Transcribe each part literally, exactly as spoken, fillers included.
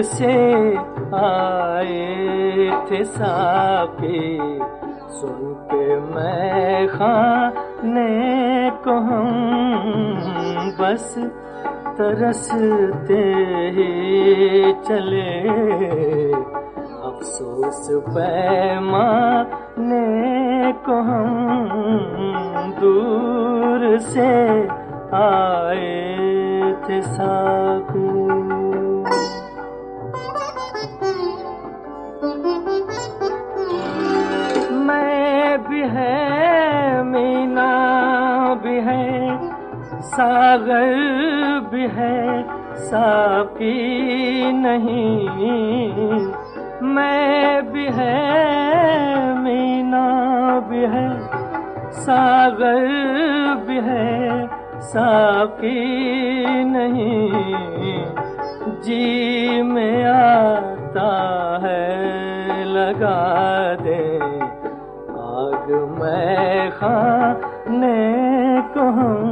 سے آئے تھے ساقی، سن کے میں خانے کو ہم بس ترستے ہی چلے، افسوس پیمانے کو ہم دور سے آئے تھے ساقی۔ میں بھی ہے مینا بھی ہے، ساغر بھی ہے، ساقی نہیں۔ میں بھی ہے مینا بھی ہے، ساغر بھی ہے، ساقی نہیں۔ جی میں آتا ہے لگا دے آگ میں خانے کو ہم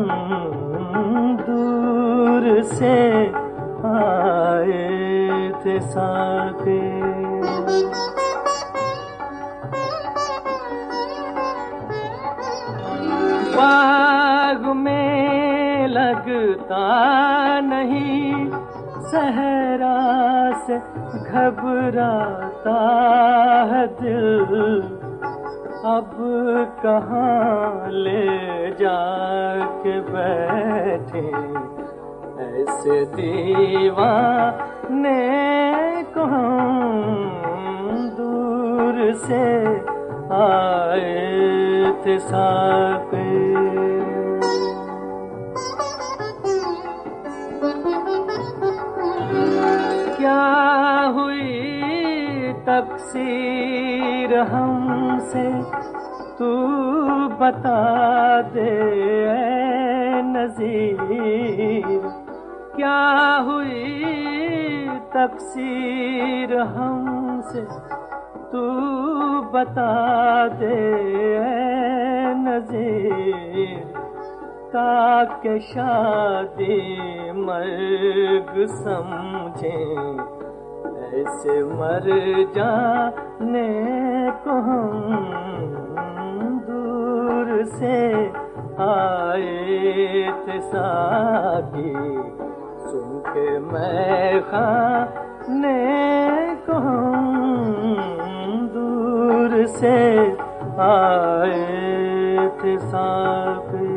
دور سے آئے تھے ساقی۔ باغ میں لگتا نہیں، صحرا سے گھبراتا ہے دل، اب کہاں لے جا کے بیٹھے ایسے دیوانے کو ہم دور سے آئے تھے ساقی۔ کیا ہوئی تقصیر ہم سے تو بتا دے اے نذیر، کیا ہوئی تقصیر ہم سے تو بتا دے اے نذیر، تاکہ شادی مرگ سمجھیں ایسے مر جانے کو ہم دور سے آئے تھے ساقی، سن کے میں خانے کو ہم دور سے آئے تھے ساقی۔